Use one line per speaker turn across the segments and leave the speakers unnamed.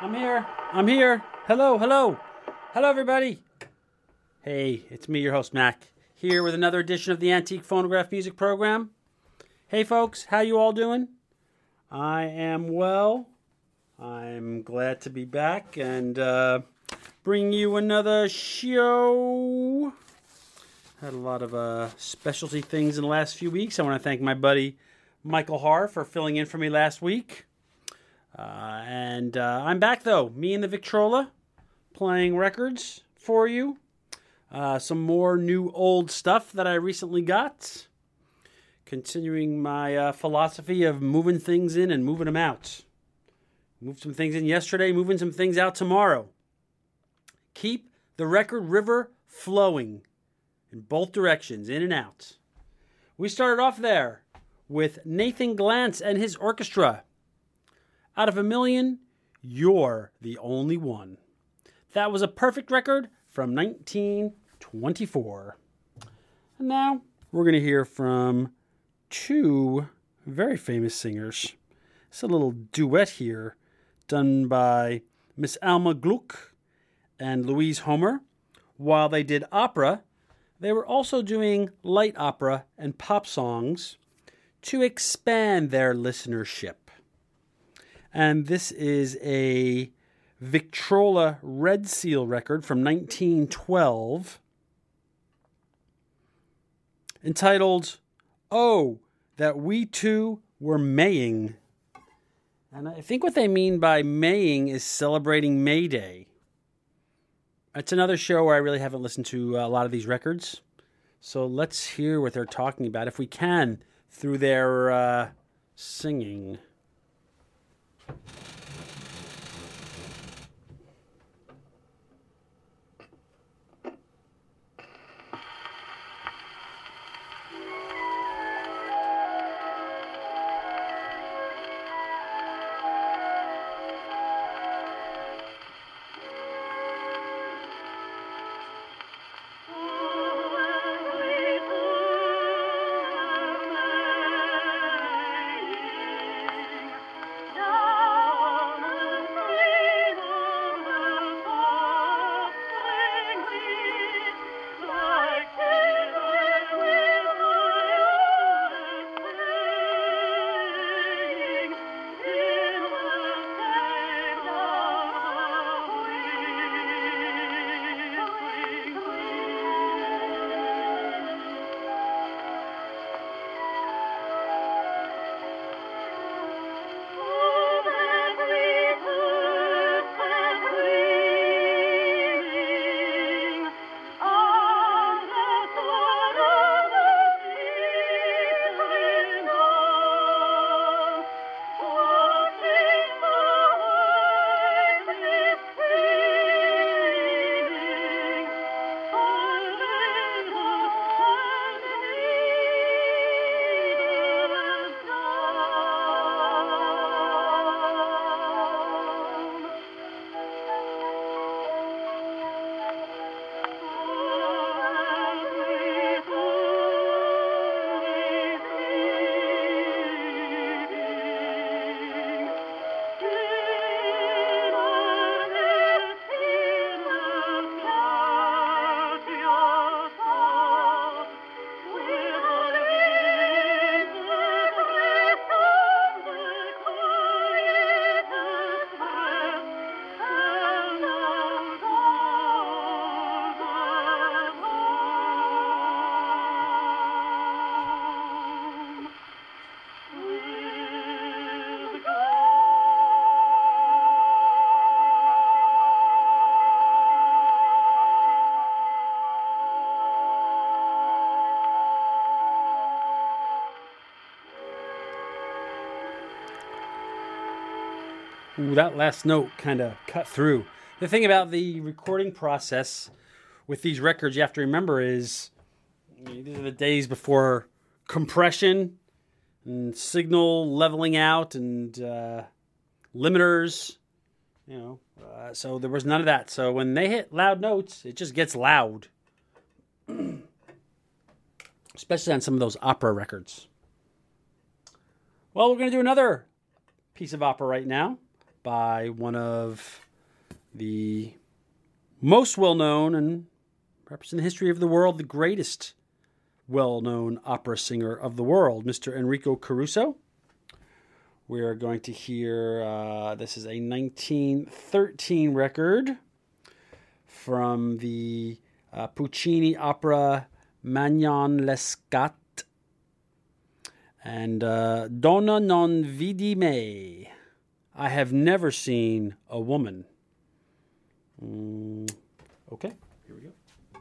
I'm here. I'm here. Hello, hello. Hello, everybody. Hey, it's me, your host, Mac, here with another edition of the Antique Phonograph Music Program. Hey, folks, how you all doing? I am well. I'm glad to be back and bring you another show. Had a lot of specialty things in the last few weeks. I want to thank my buddy Michael Haar for filling in for me last week. And I'm back, though. Me and the Victrola playing records for you. Some more new old stuff that I recently got. Continuing my philosophy of moving things in and moving them out. Moved some things in yesterday, moving some things out tomorrow. Keep the record river flowing in both directions, in and out. We started off there with Nathan Glantz and his orchestra. Out of a Million, You're the Only One. That was a perfect record from 1924. And now we're going to hear from two very famous singers. It's a little duet here done by Miss Alma Gluck and Louise Homer. While they did opera, they were also doing light opera and pop songs to expand their listenership. And this is a Victrola Red Seal record from 1912 entitled, Oh, That We Two Were Maying. And I think what they mean by Maying is celebrating May Day. It's another show where I really haven't listened to a lot of these records. So let's hear what they're talking about, if we can, through their singing. Ooh, that last note kind of cut through. The thing about the recording process with these records you have to remember is these are the days before compression and signal leveling out and limiters, so there was none of that. So when they hit loud notes, it just gets loud, especially on some of those opera records. Well, we're going to do another piece of opera right now by one of the most well-known and perhaps in the history of the world, the greatest well-known opera singer of the world, Mr. Enrico Caruso. We are going to hear, this is a 1913 record from the Puccini opera Manon Lescaut, and Donna non vidi me. I have never seen a woman. Okay, here we go.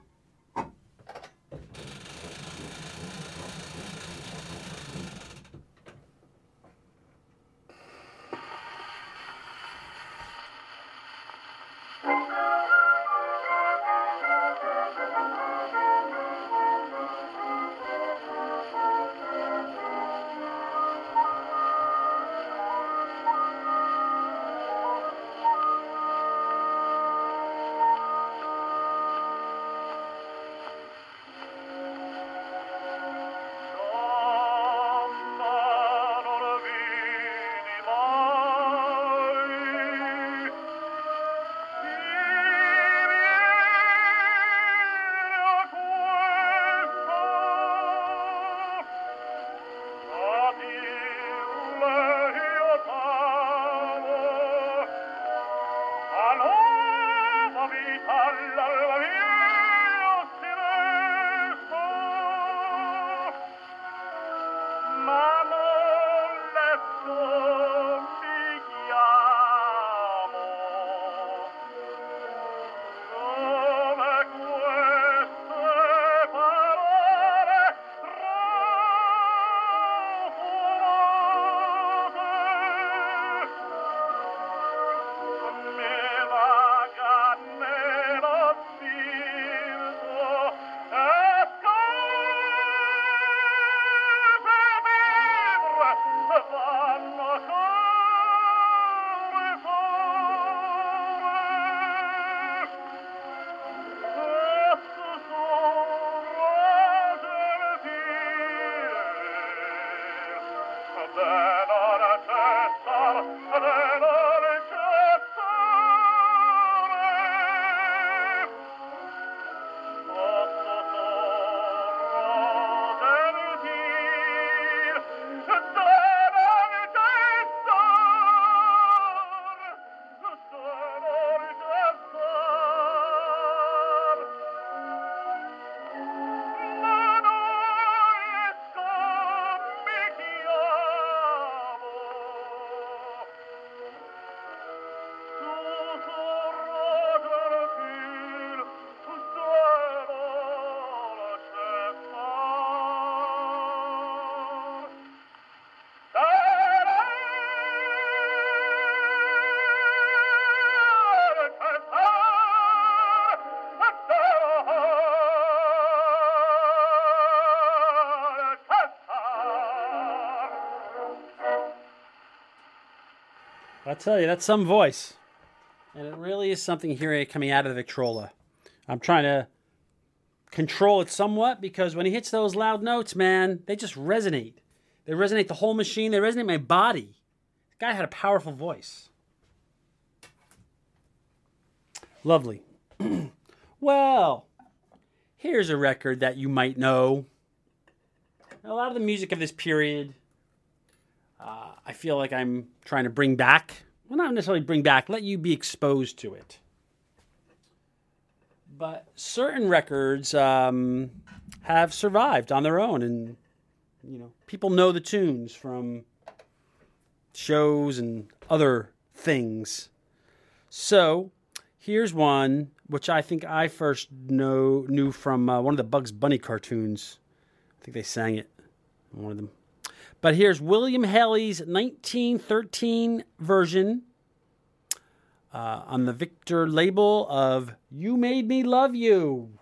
I tell you, that's some voice. And it really is something hearing it coming out of the Victrola. I'm trying to control it somewhat because when he hits those loud notes, man, they just resonate. They resonate the whole machine. They resonate my body. The guy had a powerful voice. Lovely. Well, here's a record that you might know. A lot of the music of this period, I feel like I'm trying to bring back. Well, not necessarily bring back. Let you be exposed to it. But certain records have survived on their own, and people know the tunes from shows and other things. So here's one which I think I first knew from one of the Bugs Bunny cartoons. I think they sang it, one of them. But here's William Haley's 1913 version on the Victor label of You Made Me Love You.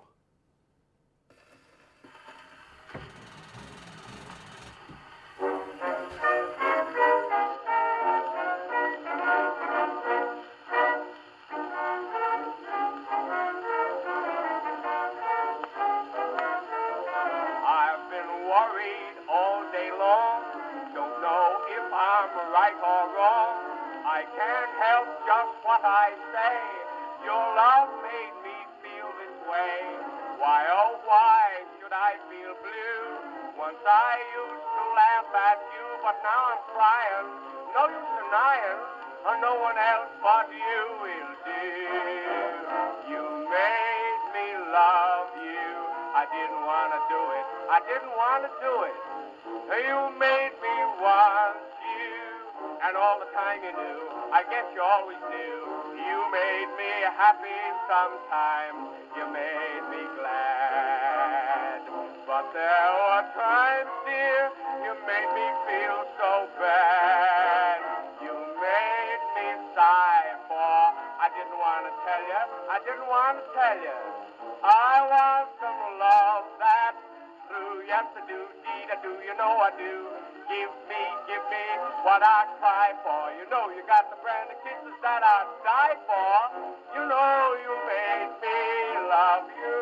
Worried all day long, don't know if I'm right or wrong. I I can't help just what I say. Your love made me feel this way. Why, oh, why should I feel blue? Once I used to laugh at you, but now I'm crying. No use denying, or no one else but you will do. You made me love you. I didn't want to do it. I didn't want to do it. You made me want you. And all the time you knew, I guess you always knew. You made me happy sometimes. You made me glad. But there were times, dear, you made me feel so bad. You made me sigh for. I didn't want to tell you. I didn't want to tell you. I want some love that through yes I do, deed I do, you know I do. Give me what I cry for. You know you got the brand of kisses that I'd die for. You know you made me love you.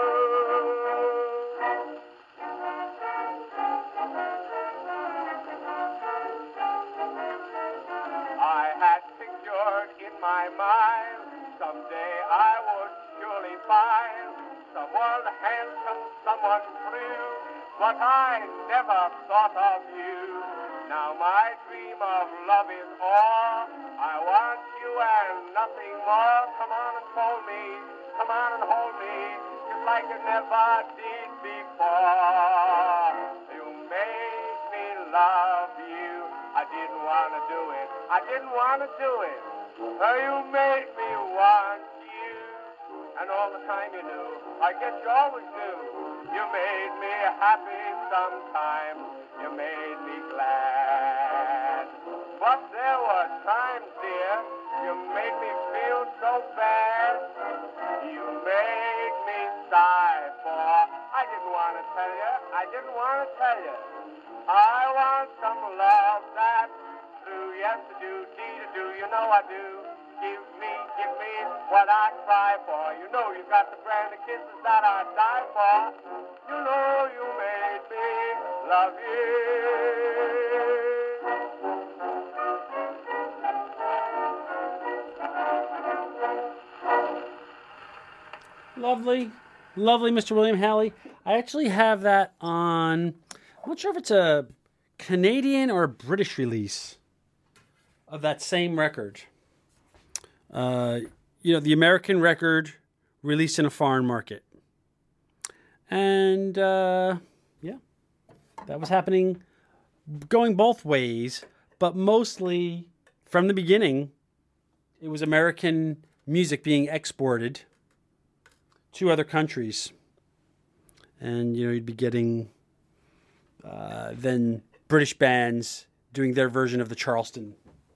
I had pictured in my mind someday I would surely find someone handsome, someone true, but I never thought of you. Now my dream of love is all. I want you and nothing more. Come on and hold me, come on and hold me, just like you never did before. You made me love you. I didn't want to do it. I didn't want to do it. You made me want you. And all the time you knew, I guess you always knew. You made me happy sometimes. You made me glad. But there were times, dear, you made me feel so bad. You made me sigh for. I didn't want to tell you. I didn't want to tell you. I want some love that through yes I do, deed I do, you know I do. Give me what I cry for. You know you got the brand of kisses that I'd die for. You know you made me love you.
Lovely. Lovely, Mr. William Halley. I actually have that on, I'm not sure if it's a Canadian or a British release of that same record. The American record released in a foreign market. And, that was happening, going both ways, but mostly from the beginning, it was American music being exported to other countries. And, you'd be getting then British bands doing their version of the Charleston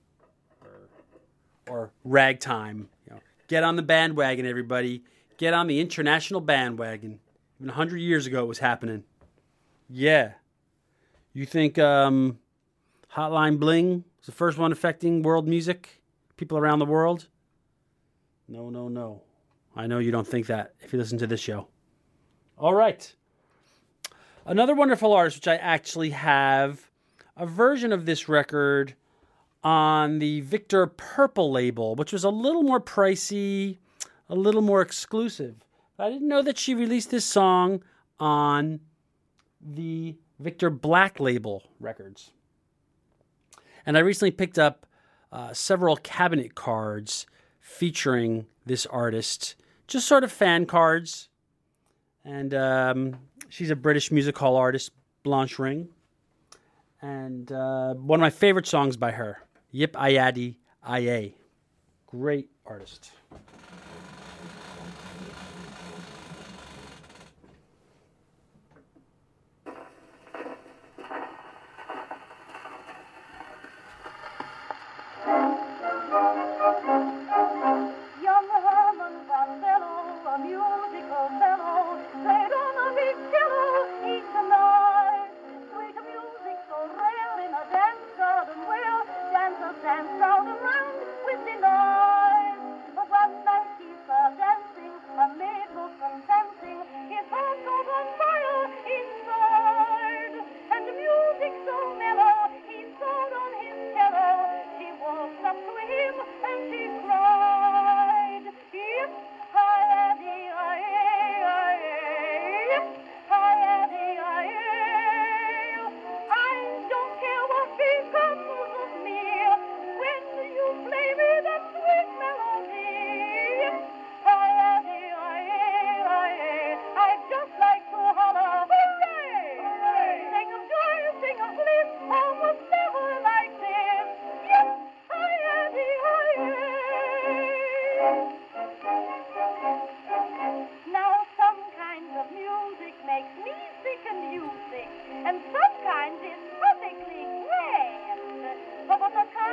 or ragtime. Get on the bandwagon, everybody. Get on the international bandwagon. Even 100 years ago it was happening. Yeah. You think Hotline Bling was the first one affecting world music? People around the world? No. I know you don't think that if you listen to this show. All right. Another wonderful artist, which I actually have a version of this record on the Victor Purple label, which was a little more pricey, a little more exclusive. I didn't know that she released this song on the Victor Black label records. And I recently picked up several cabinet cards featuring this artist, just sort of fan cards. And she's a British music hall artist, Blanche Ring. And one of my favorite songs by her, Yip Ayadi Aye. Great artist.
Dance all around with delight. But when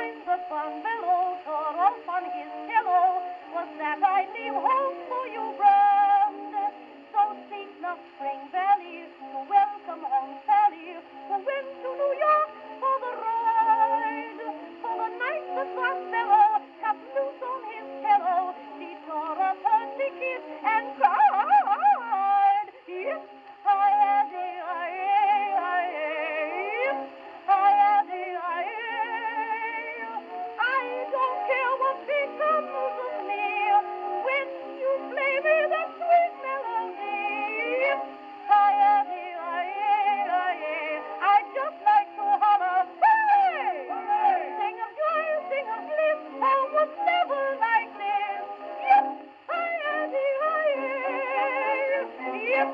night the bungalow tore off on his pillow was that I leave home for you, brand. So sing the spring valley to welcome home Sally, who went to New York for the ride. For the night the Costello cut loose on his pillow, she tore up her ticket and cried. Yes, I had I don't care what becomes of me when you play me that sweet melody. I just like to holler, hooray! Sing of joy, sing of bliss, I was never like this. Yep, yep,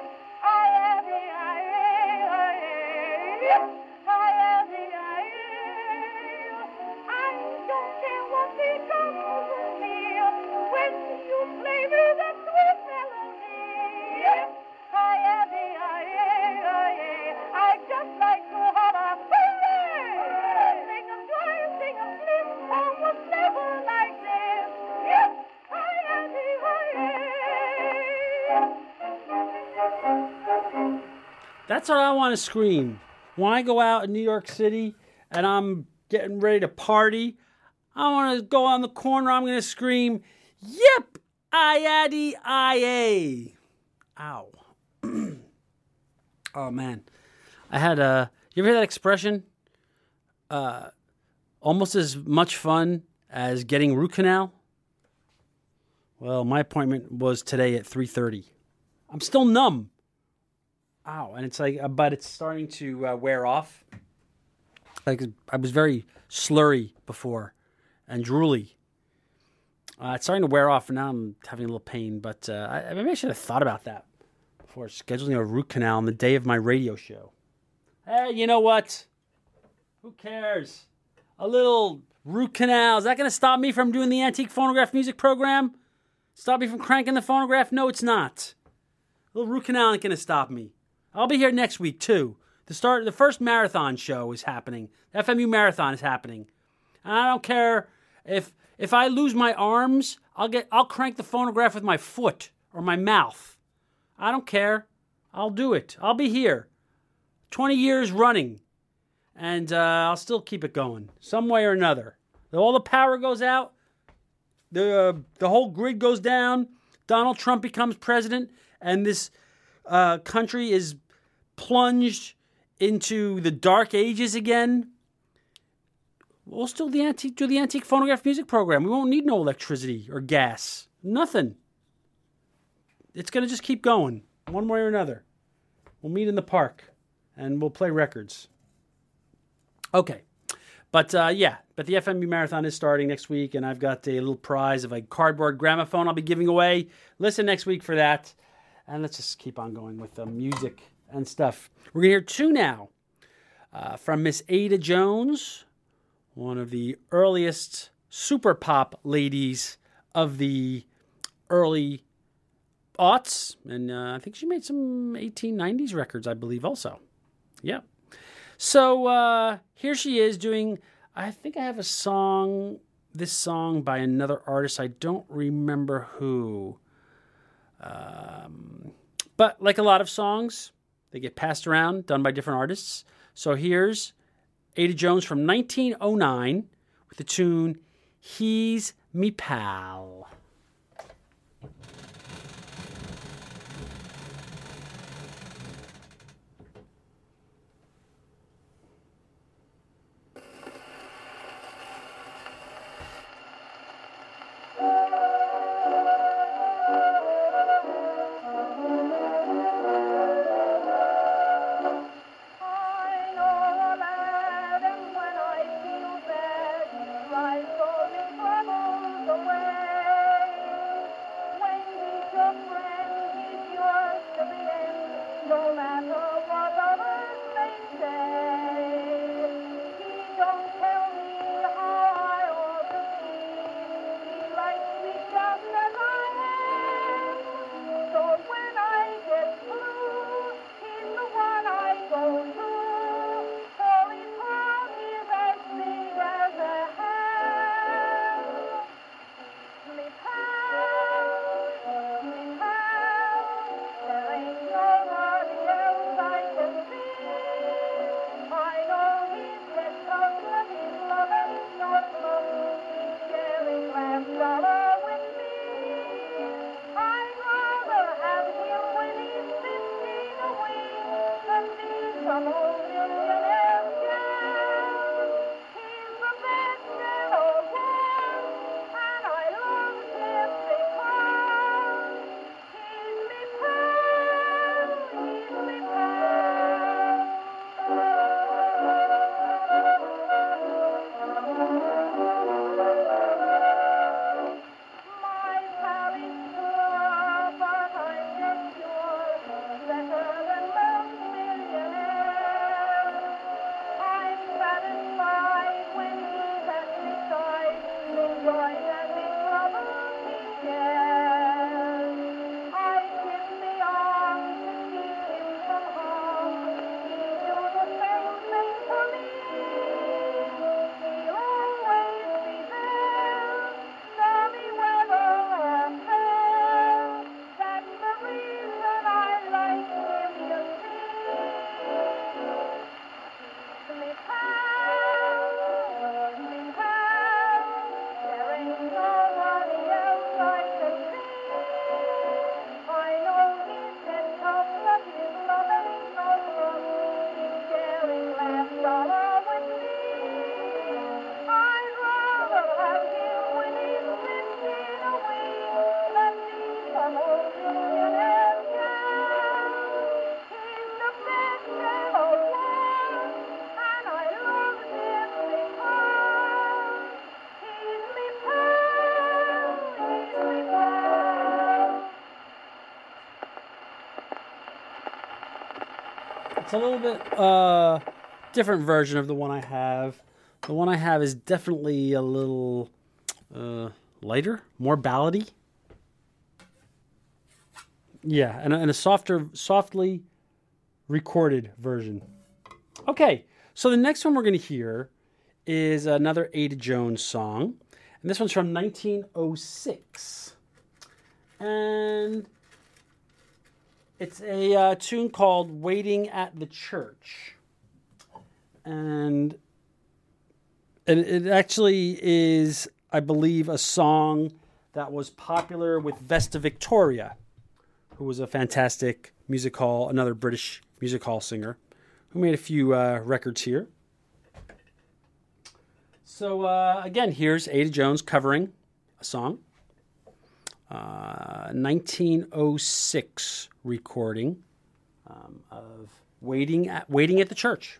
I don't care what becomes of me when you play me that sweet melody. I just like to holler, hooray! Sing of joy, sing of bliss, I was never like this. Yes,
That's what I want to scream. When I go out in New York City and I'm getting ready to party, I want to go on the corner, I'm going to scream, yep, I-addy-I-A. Ow. Oh, man. I had you ever hear that expression? Almost as much fun as getting root canal? Well, my appointment was today at 3:30. I'm still numb. Ow, and it's like, but it's starting to wear off. Like, I was very slurry before and drooly. It's starting to wear off, and now I'm having a little pain. But maybe I should have thought about that before scheduling a root canal on the day of my radio show. Hey, you know what? Who cares? A little root canal. Is that going to stop me from doing the Antique Phonograph music program? Stop me from cranking the phonograph? No, it's not. A little root canal ain't going to stop me. I'll be here next week, too. The first marathon show is happening. The FMU marathon is happening. And I don't care if I lose my arms, I'll crank the phonograph with my foot or my mouth. I don't care. I'll do it. I'll be here. 20 years running. And I'll still keep it going some way or another. All the power goes out. The whole grid goes down. Donald Trump becomes president. And this country is plunged into the dark ages again. We'll still do the Antique Phonograph music program. We won't need no electricity or gas. Nothing. It's going to just keep going one way or another. We'll meet in the park and we'll play records. Okay. But the FMU Marathon is starting next week, and I've got a little prize of a cardboard gramophone I'll be giving away. Listen next week for that. And let's just keep on going with the music and stuff. We're going to hear two now from Miss Ada Jones, one of the earliest super pop ladies of the early aughts. And I think she made some 1890s records, I believe, also. Yeah. So here she is doing, I think I have this song by another artist. I don't remember who. But like a lot of songs, they get passed around, done by different artists. So here's Ada Jones from 1909 with the tune, He's Me Pal.
Away.
it's a little bit different version of the one I have. The one I have is definitely a little lighter, more ballady. Yeah, and a softly recorded version. Okay, so the next one we're going to hear is another Ada Jones song. And this one's from 1906. And it's a tune called Waiting at the Church. And it actually is, I believe, a song that was popular with Vesta Victoria, who was a fantastic another British music hall singer, who made a few records here. So, again, here's Ada Jones covering a song. 1906 recording of Waiting at the Church.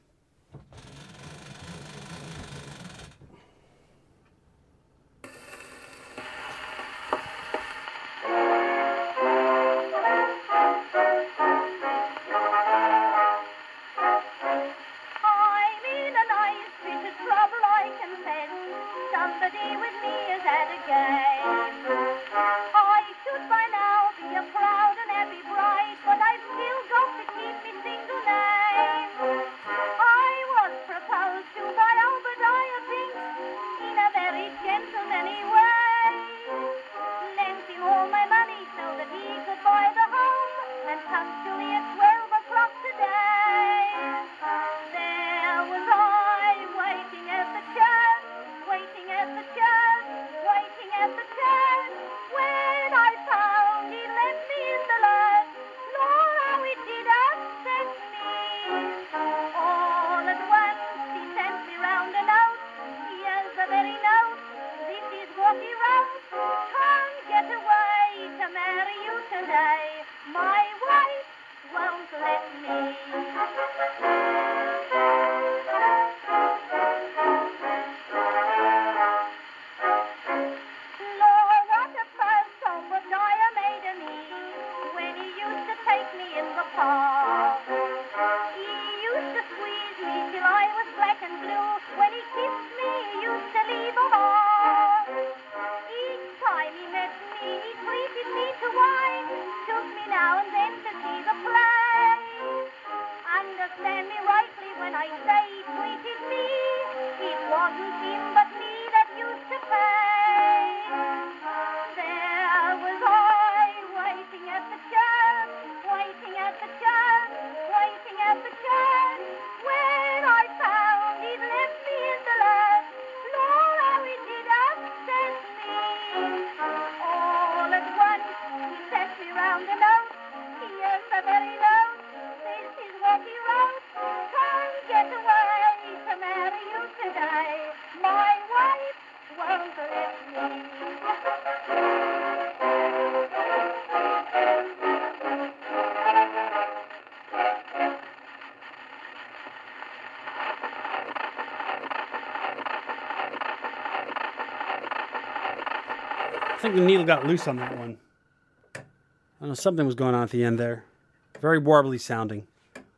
I think the needle got loose on that one. I don't know, something was going on at the end there. Very warbly sounding.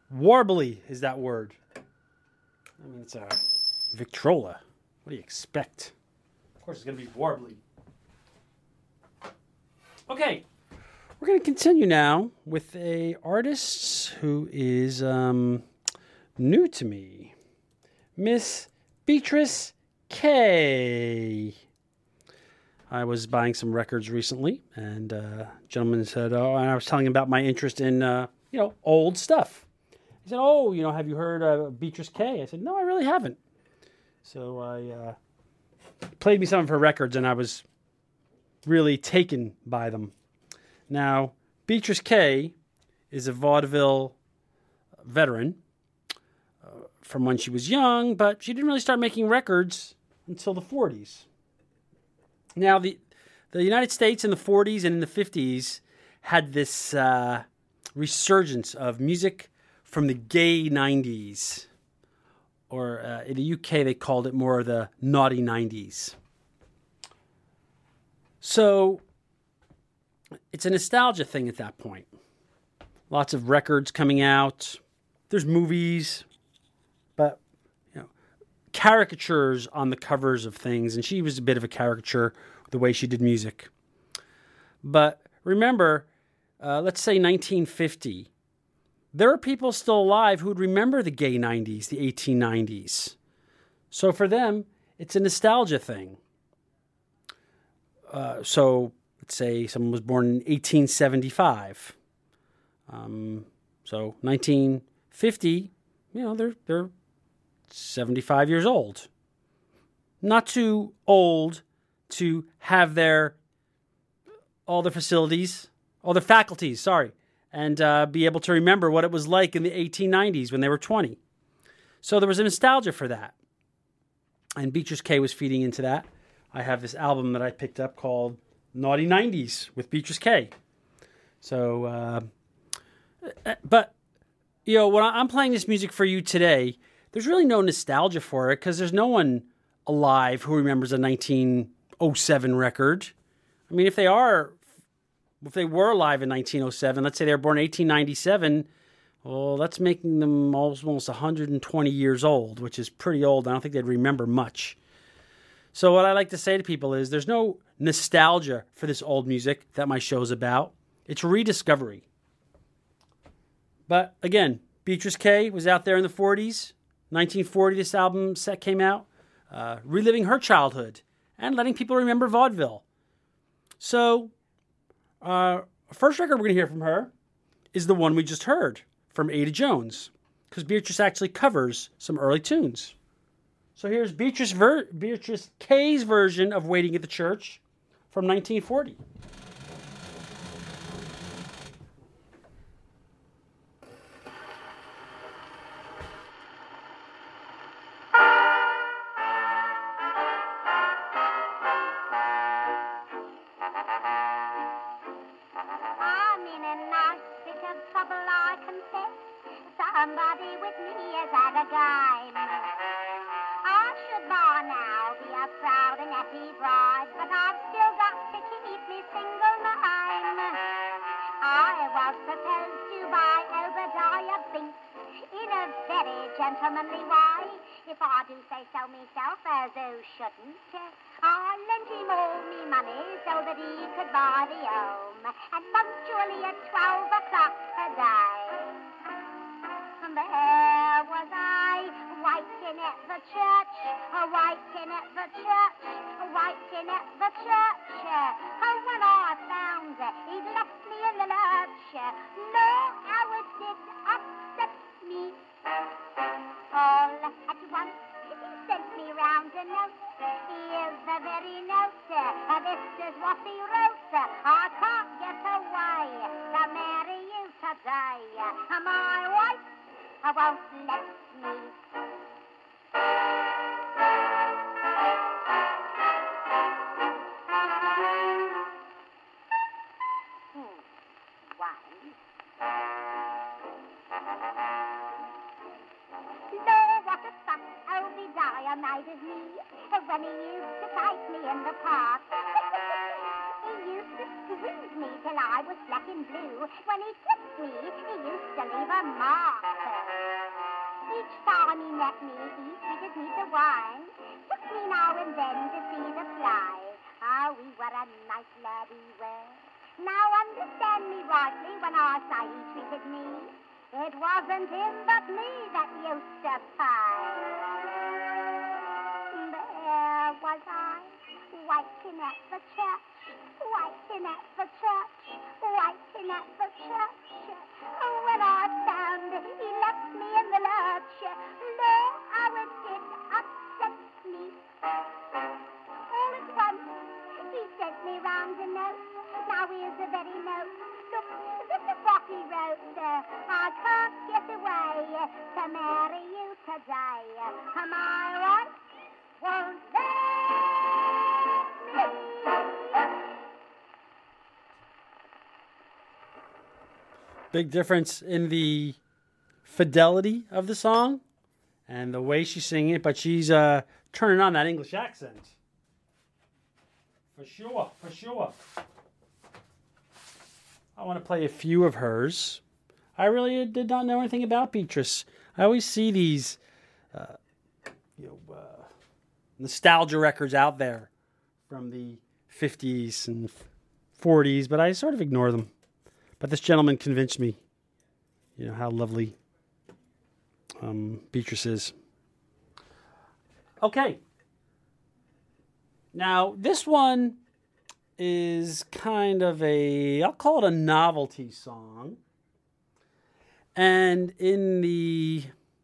Warbly is that word. I mean, it's a Victrola. What do you expect? Of course, it's going to be warbly. Okay, we're going to continue now with a artist who is new to me. Miss Beatrice Kay. I was buying some records recently, and a gentleman said, and I was telling him about my interest in, old stuff. He said, have you heard of Beatrice Kay? I said, no, I really haven't. So I played me some of her records, and I was really taken by them. Now, Beatrice Kay is a vaudeville veteran from when she was young, but she didn't really start making records until the 40s. Now, the United States in the 40s and in the 50s had this resurgence of music from the gay 90s. Or in the UK, they called it more the naughty 90s. So it's a nostalgia thing at that point. Lots of records coming out, there's movies, but caricatures on the covers of things, and she was a bit of a caricature the way she did music. But remember, let's say 1950, there are people still alive who would remember the gay 90s, the 1890s. So for them, it's a nostalgia thing. So let's say someone was born in 1875. So 1950, they're 75 years old. Not too old to have all their faculties, and be able to remember what it was like in the 1890s when they were 20. So there was a nostalgia for that. And Beatrice K was feeding into that. I have this album that I picked up called Naughty 90s with Beatrice K. So, but, when I'm playing this music for you today, there's really no nostalgia for it because there's no one alive who remembers a 1907 record. I mean, if they were alive in 1907, let's say they were born in 1897, well, that's making them almost 120 years old, which is pretty old. I don't think they'd remember much. So what I like to say to people is there's no nostalgia for this old music that my show's about. It's rediscovery. But again, Beatrice K was out there in the 40s. 1940, this album set came out, reliving her childhood and letting people remember vaudeville. So, first record we're going to hear from her is the one we just heard from Ada Jones, because Beatrice actually covers some early tunes. So here's Beatrice K's version of Waiting at the Church from 1940.
Somebody with me is at a game. I should by now be a proud and happy bride, but I've still got to keep me single name. I was proposed to by Obadiah Bink in a very gentlemanly way. If I do say so myself, as who shouldn't, I lent him all me money so that he could buy the home, and punctually at 12 o'clock a day. There was I, waiting at the church, waiting at the church, waiting at the church. Oh, when I found he'd left me in the lurch, Lord, how it did upset me. All at once, he sent me round a note. Here's the very note, this is what he wrote. I can't get away to marry you today. My wife won't let me. Wine. Lord, what a fuss Obadiah made of me when he used to take me in the park. He used to squeeze me till I was black and blue. When he kissed me, he used to leave a mark. Each time he met me, he treated me to wine. Took me now and then to see the play. Ah, we were a nice lad, we were. Now understand me rightly when I say he treated me. It wasn't him but me that used to pay. There was I, waiting at the church, waiting at the church, waiting at the church. When I found he left me in the lurch, Lord, how it did upset me. All at once, he sent me round a note. Now here's the very note. Look, this is what he wrote. I can't get away to marry you today. My wife won't let me.
Big difference in the fidelity of the song and the way she's singing it, but she's turning on that English accent. For sure, for sure. I want to play a few of hers. I really did not know anything about Beatrice. I always see these nostalgia records out there from the 50s and 40s, but I sort of ignore them. But this gentleman convinced me, how lovely Beatrice is. Okay. Now, this one is kind of I'll call it a novelty song. And in the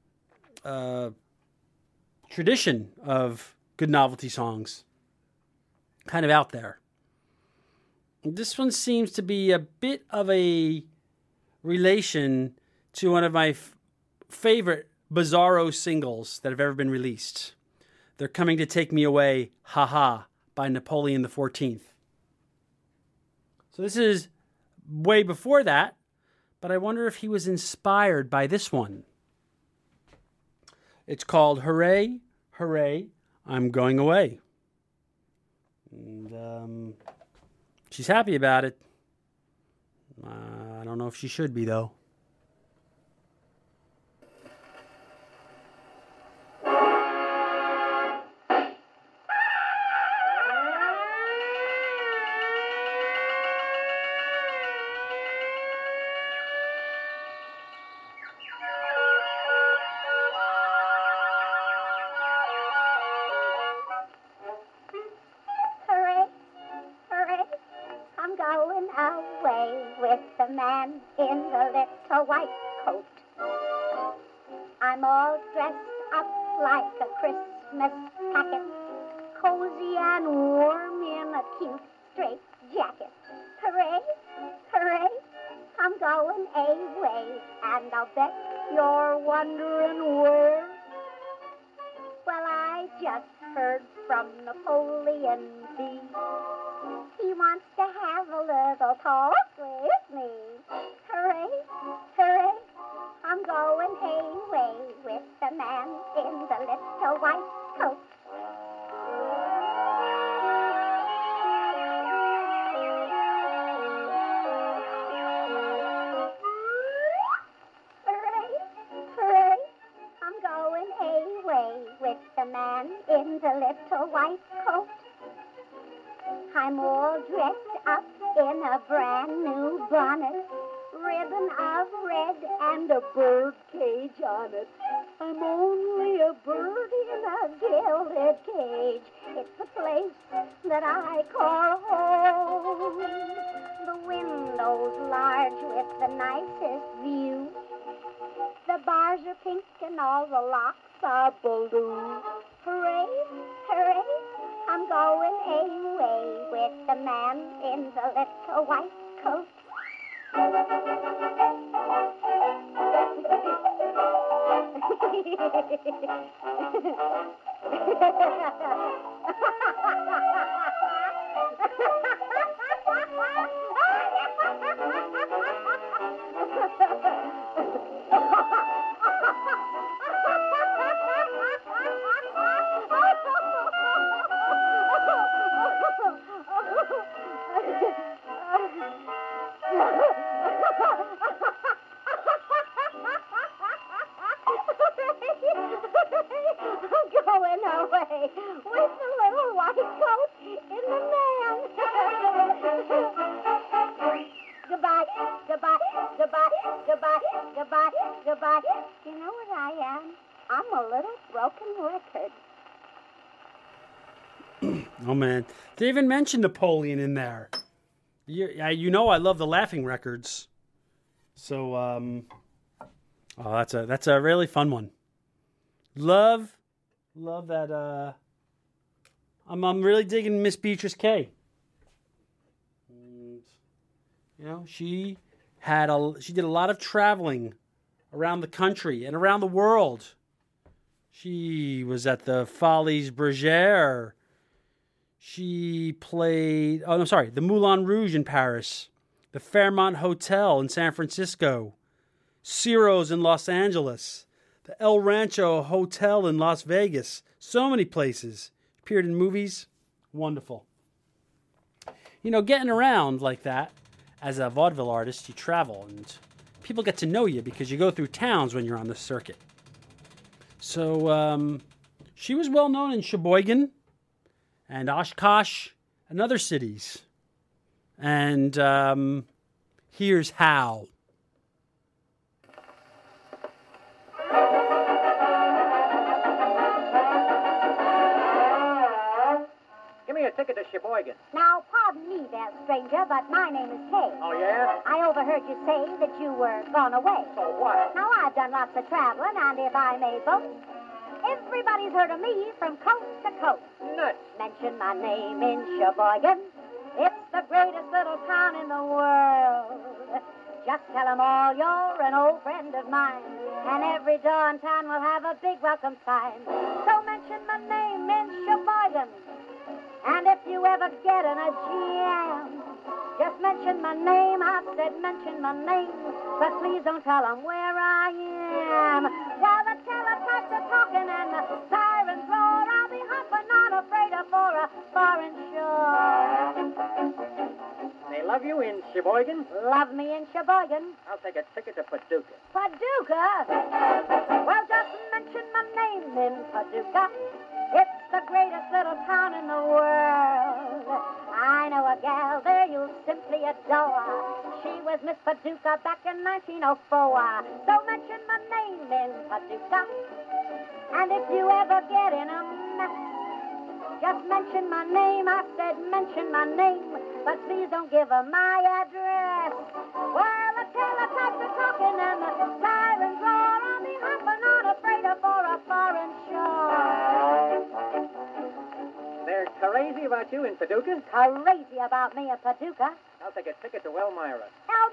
tradition of good novelty songs, kind of out there. This one seems to be a bit of a relation to one of my favorite Bizarro singles that have ever been released. They're Coming to Take Me Away, Ha Ha, by Napoleon XIV. So this is way before that, but I wonder if he was inspired by this one. It's called Hooray, Hooray, I'm Going Away. And she's happy about it. I don't know if she should be, though.
Man in the little white coat. I'm all dressed up like a Christmas packet, cozy and warm in a cute straight jacket. Hooray, hooray, I'm going away, and I'll bet you're wondering where. Well, I just heard from Napoleon B. He wants to have a little talk with me. Hooray, hooray, I'm going away with the man in the little white coat. Hooray, hooray, I'm going away with the man in the little white coat. I'm all dressed up in a brand new bonnet, ribbon of red and a bird cage on it. I'm only a bird in a gilded cage. It's a place that I call home. The windows large with the nicest view. The bars are pink and all the locks are blue. Hooray, hooray, I'm going away with the man in the little white coat. Going away with the little white coat in the man. Goodbye, goodbye, goodbye, goodbye, goodbye, goodbye. You know what I am? I'm a little broken record.
Oh, man. They even mentioned Napoleon in there. You know I love the Laughing Records. So, that's a really fun one. Love that. I'm really digging Miss Beatrice K. And, she did a lot of traveling around the country and around the world. She was at the Folies Bergère. She played, the Moulin Rouge in Paris, the Fairmont Hotel in San Francisco, Ciro's in Los Angeles, the El Rancho Hotel in Las Vegas. So many places. Appeared in movies. Wonderful. Getting around like that, as a vaudeville artist, you travel and people get to know you because you go through towns when you're on the circuit. So she was well known in Sheboygan and Oshkosh and other cities. And here's how.
Give me a ticket to Sheboygan.
Now, pardon me there, stranger, but my name is Kay.
Oh, yeah?
I overheard you say that you were gone away.
So what?
Now, I've done lots of traveling, and if I may boast, everybody's heard of me from coast to coast.
Nuts.
Mention my name in Sheboygan. It's the greatest little town in the world. Just tell 'em all you're an old friend of mine, and every door in town will have a big welcome sign. So mention my name in Sheboygan. And if you ever get in a jam, just mention my name. I said mention my name, but please don't tell 'em where I am. While the teletypes are talking and the sirens roar, I'll be hopping, not afraid of for a foreign shore.
They love you in Sheboygan?
Love me in Sheboygan.
I'll take a ticket to Paducah.
Paducah? Well, just mention my name in Paducah. It's the greatest little town in the world. I know a gal there you'll simply adore. She was Miss Paducah back in 1904. So mention my name in Paducah. And if you ever get in a mess, just mention my name. I said mention my name, but please don't give her my address. While the teletypes are talking and the sirens roar, I'll be hopping, not afraid of for a foreign shore.
They're crazy about you in Paducah?
Crazy about me in Paducah.
I'll take a ticket to Elmira.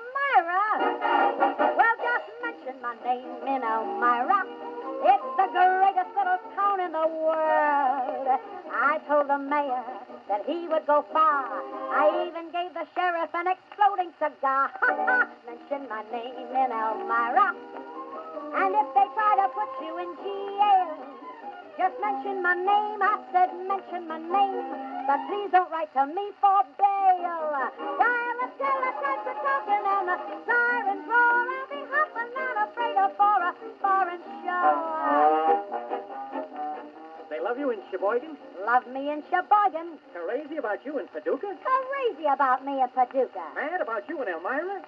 Elmira? Well, just mention my name in Elmira. It's the greatest little town in the world. I told the mayor that he would go far. I even gave the sheriff an exploding cigar. Mention my name in Elmira. And if they try to put you in jail, just mention my name. I said mention my name, but please don't write to me for bail. While the teletypes are talking and the sirens roar, I'll be hopping, not afraid of for a foreign shore.
They love you in Sheboygan?
Love me in Sheboygan.
Crazy about you in Paducah?
Crazy about me in Paducah.
Mad about you in Elmira?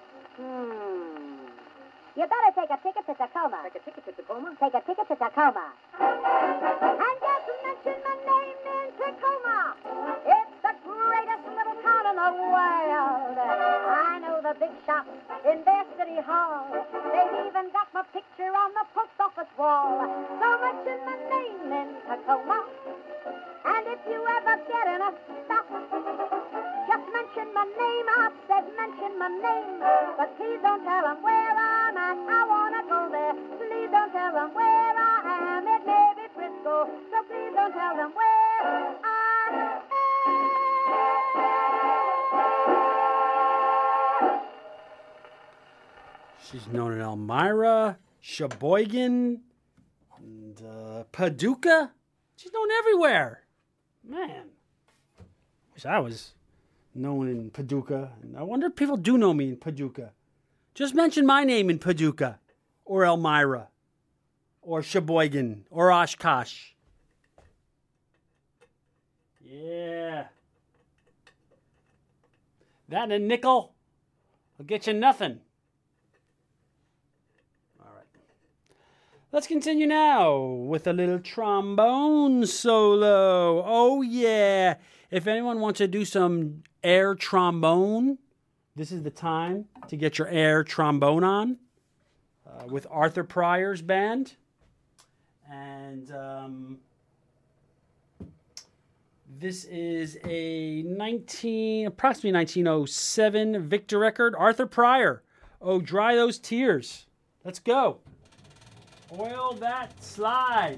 You better take a ticket to Tacoma.
Take a ticket to Tacoma?
Take a ticket to Tacoma. And just mention my name in Tacoma. It's the greatest little town in the world. I know the big shops in their city hall. They've even got my picture on the post office wall. So mention my name in Tacoma. And if you ever get in a stop, just mention my name. I said mention my name, but please don't tell them where I'm at. I want to go there. Please don't tell them where I am. It may be Frisco, so please don't tell them where I am.
She's known in Elmira, Sheboygan, and Paducah. She's known everywhere. Man, wish I was known in Paducah. And I wonder if people do know me in Paducah. Just mention my name in Paducah, or Elmira, or Sheboygan, or Oshkosh. Yeah. That and a nickel will get you nothing. Let's continue now with a little trombone solo. Oh, yeah. If anyone wants to do some air trombone, this is the time to get your air trombone on with Arthur Pryor's band. And this is a approximately 1907 Victor record. Arthur Pryor. Oh, Dry Those Tears. Let's go. Oil that slide.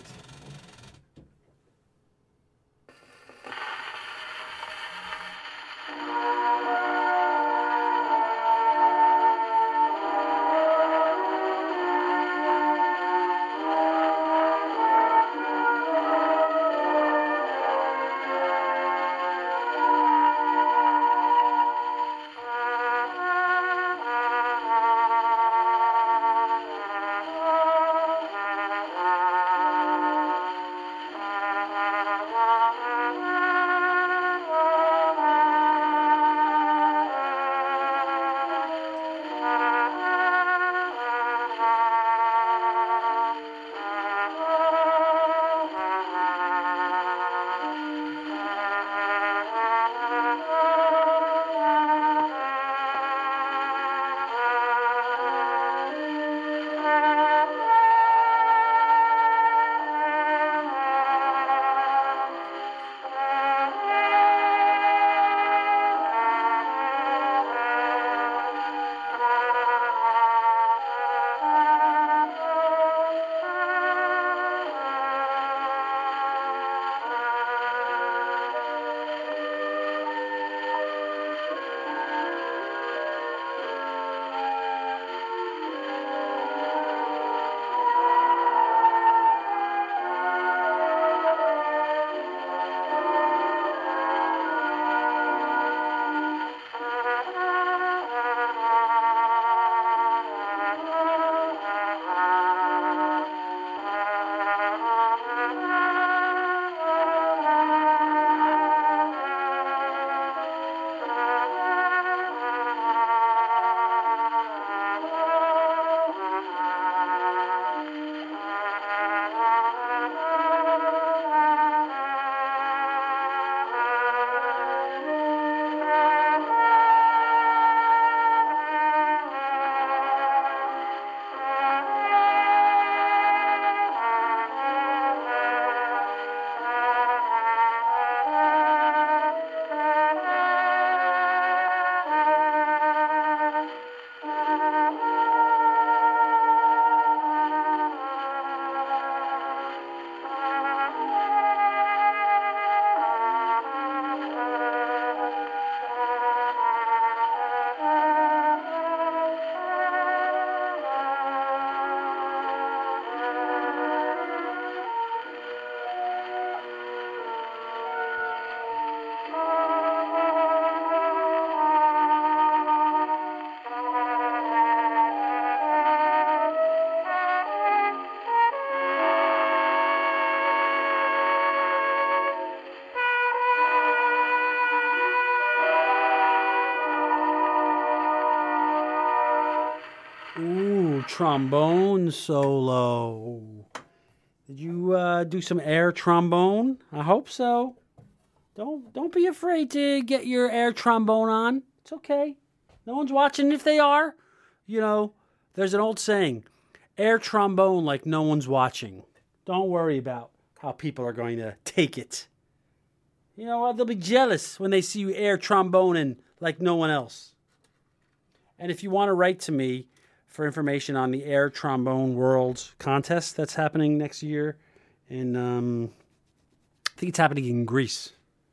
trombone solo. Did you do some air trombone? I hope so. Don't be afraid to get your air trombone on. It's okay. No one's watching. If they are, there's an old saying, air trombone like no one's watching. Don't worry about how people are going to take it. You know what? They'll be jealous when they see you air tromboning like no one else. And if you want to write to me for information on the Air Trombone World contest that's happening next year in, I think it's happening in Greece.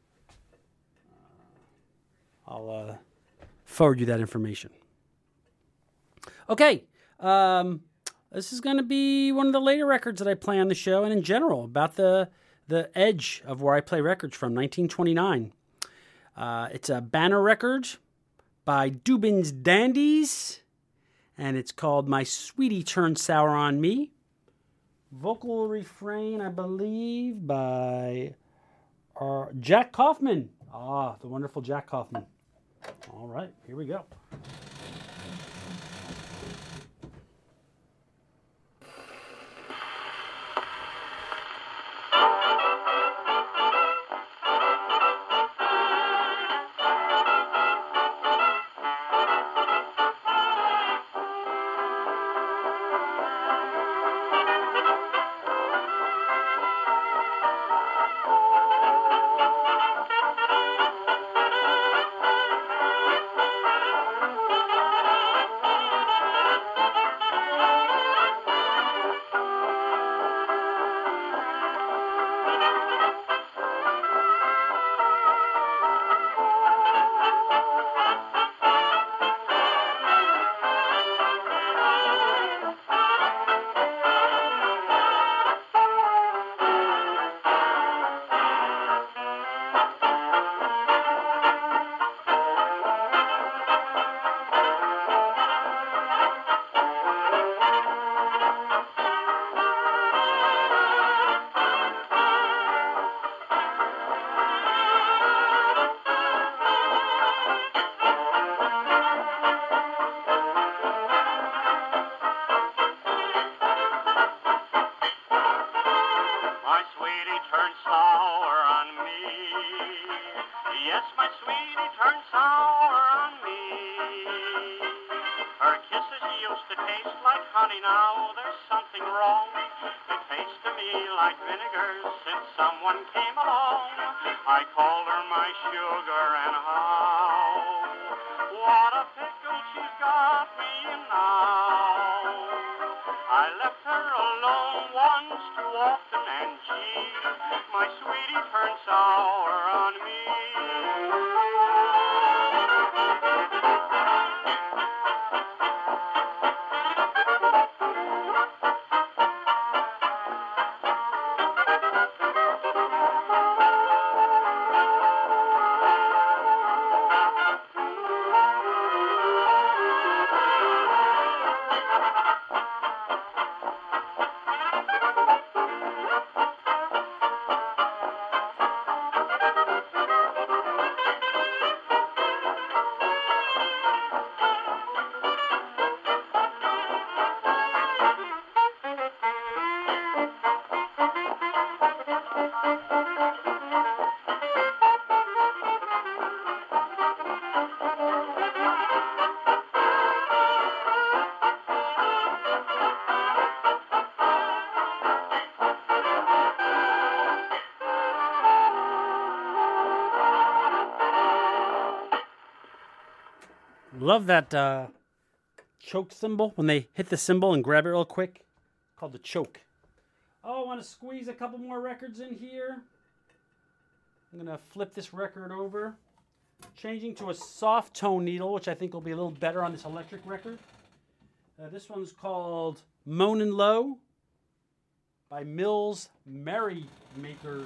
I'll forward you that information. Okay. This is going to be one of the later records that I play on the show and in general about the edge of where I play records from, 1929. It's a banner record by Dubin's Dandies, and it's called My Sweetie Turned Sour on Me. Vocal refrain, I believe, by Jack Kaufman. The wonderful Jack Kaufman. All right, here we go. Love that choke cymbal when they hit the cymbal and grab it real quick. Called the choke. Oh, I want to squeeze a couple more records in here. I'm going to flip this record over. Changing to a soft tone needle, which I think will be a little better on this electric record. This one's called Moanin' Low by Mills Merrymakers.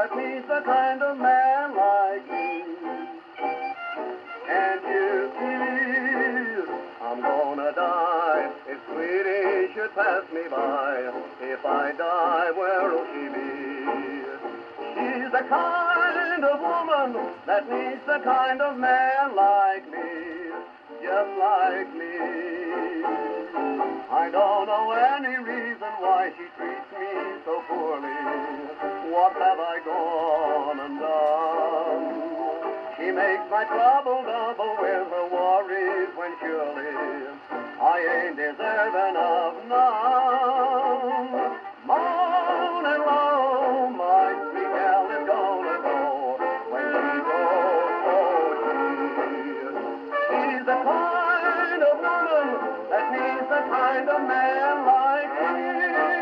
that needs the kind of man like me. Can't you see I'm gonna die if sweetie should pass me by? If I die, where'll she be? She's the kind of woman that needs the kind of man like me, just like me. I don't know any reason why she treats me so poorly. What have I gone and done? She makes my trouble double with her worries when surely I ain't deserving of none. Moan and roam, my sweet gal is gonna go. When she goes, she's the kind of woman that needs the kind of man like me.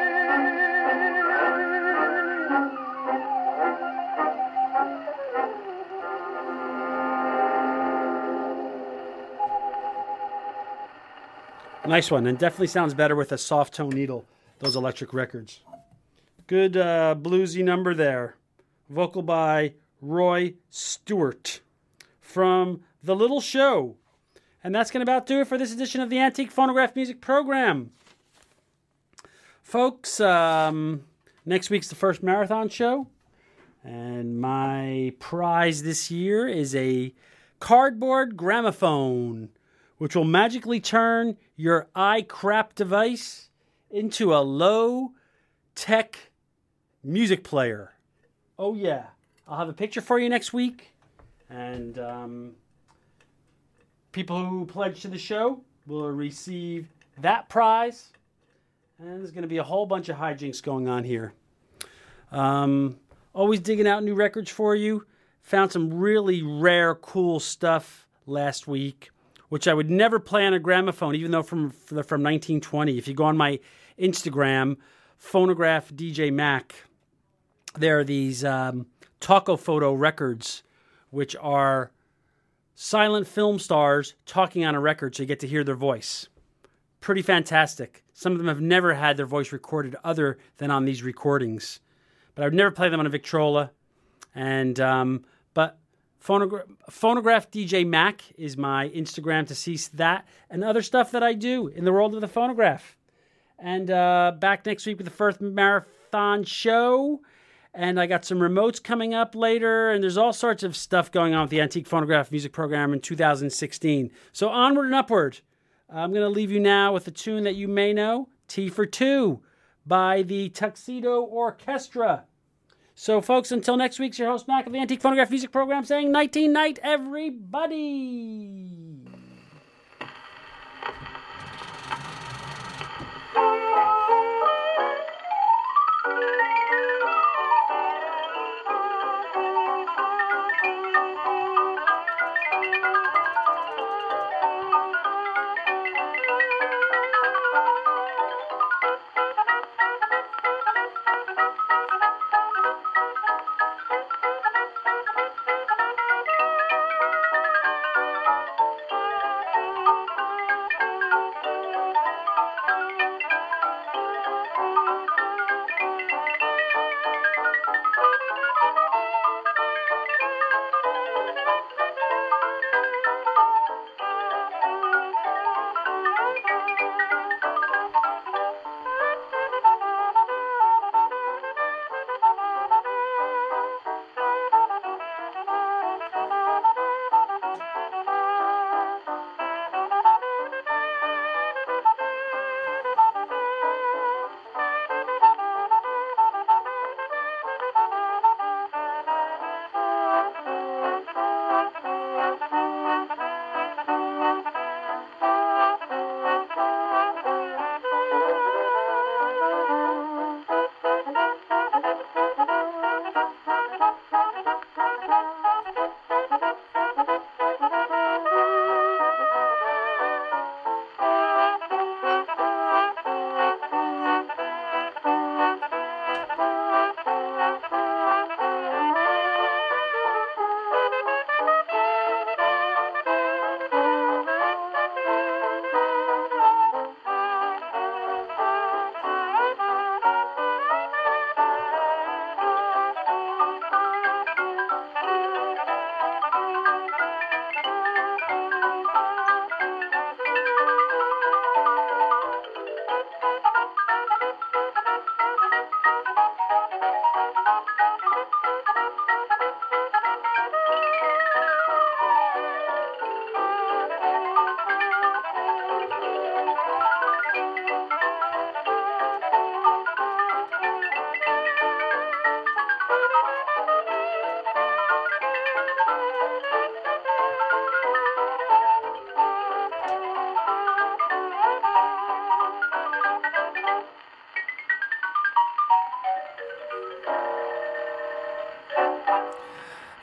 Nice one, and definitely sounds better with a soft tone needle, those electric records. Good bluesy number there. Vocal by Roy Stewart from The Little Show. And that's going to about do it for this edition of the Antique Phonograph Music Program. Folks, next week's the first marathon show. And my prize this year is a cardboard gramophone, which will magically turn your iCrap device into a low-tech music player. Oh, yeah. I'll have a picture for you next week. And people who pledge to the show will receive that prize. And there's going to be a whole bunch of hijinks going on here. Always digging out new records for you. Found some really rare, cool stuff last week, which I would never play on a gramophone, even though from 1920. If you go on my Instagram, Phonograph DJ Mac, there are these Taco Photo records, which are silent film stars talking on a record, so you get to hear their voice. Pretty fantastic. Some of them have never had their voice recorded other than on these recordings. But I would never play them on a Victrola. And but Phonograph DJ Mac is my Instagram to see that and other stuff that I do in the world of the phonograph. And back next week with the first marathon show. And I got some remotes coming up later. And there's all sorts of stuff going on with the Antique Phonograph Music Program in 2016. So onward and upward. I'm going to leave you now with a tune that you may know, T for Two, by the Tuxedo Orchestra. So, folks, until next week, it's your host, Mac, of the Antique Phonograph Music Program, saying night-night, everybody.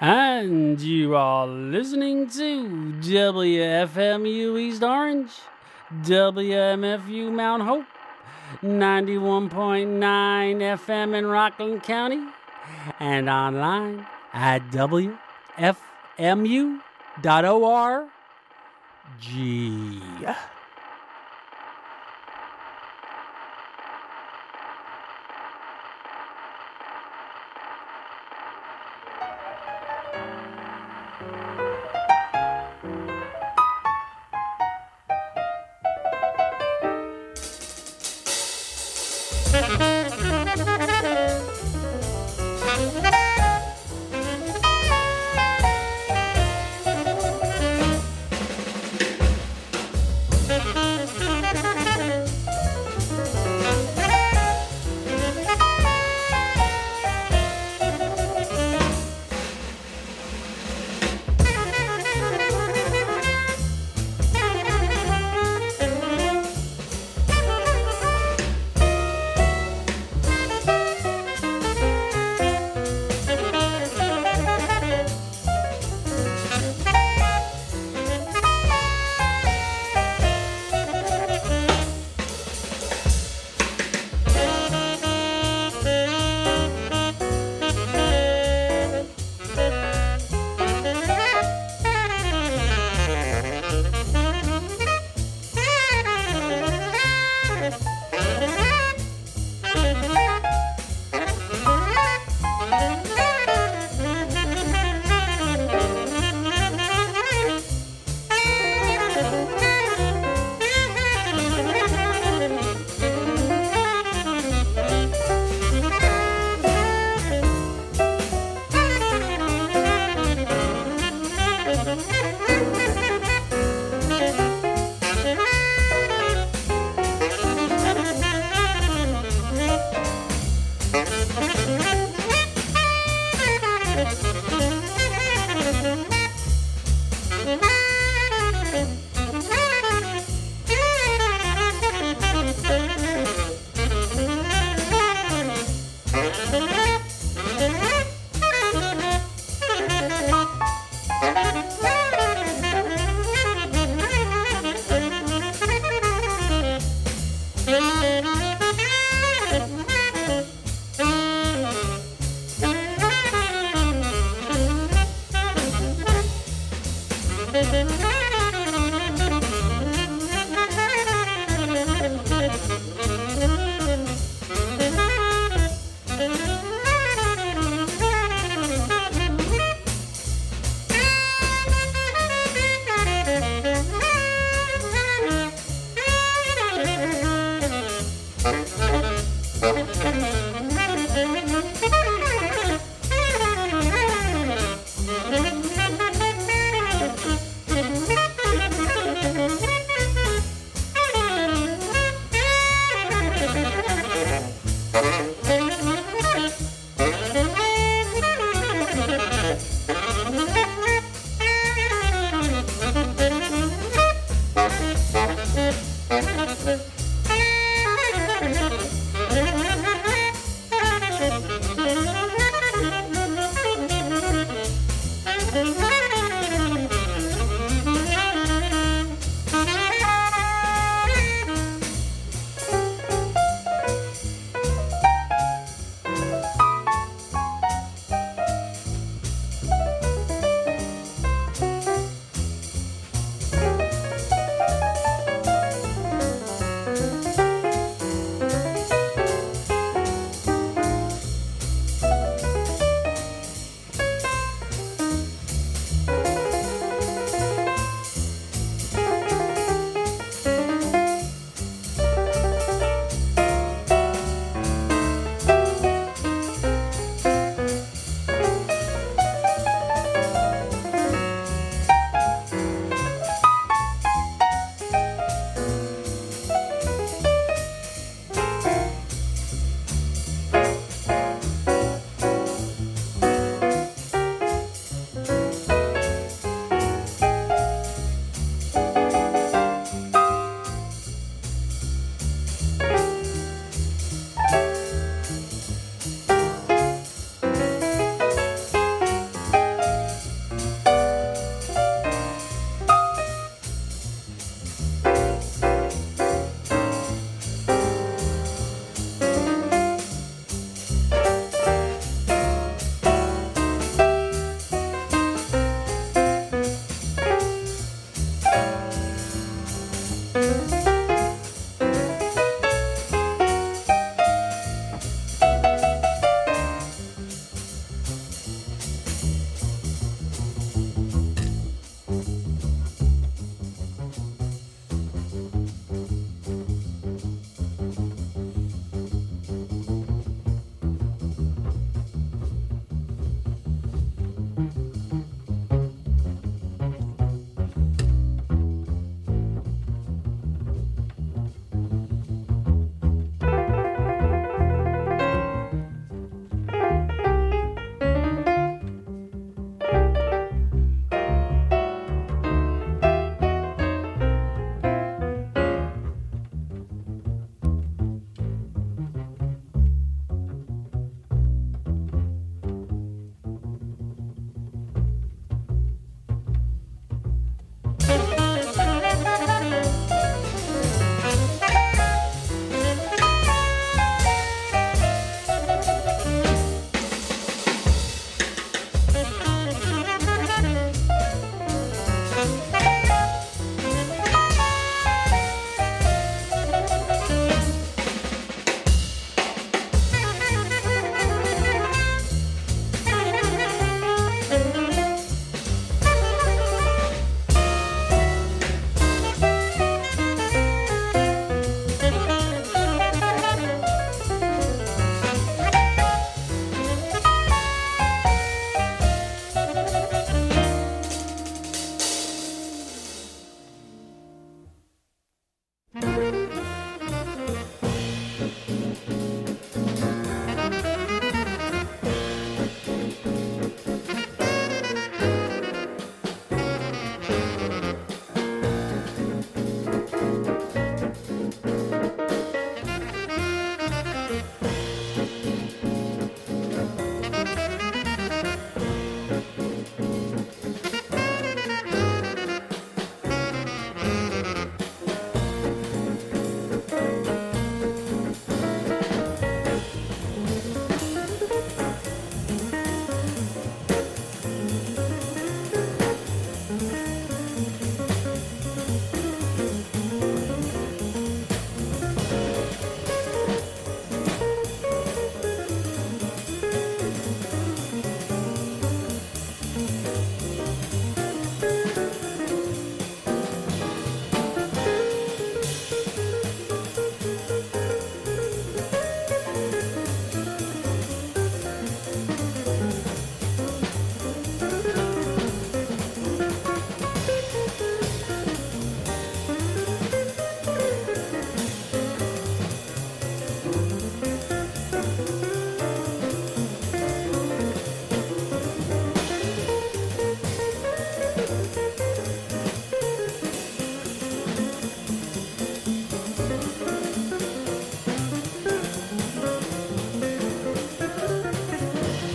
And you are listening to WFMU East Orange, WMFU Mount Hope, 91.9 FM in Rockland County, and online at WFMU.org.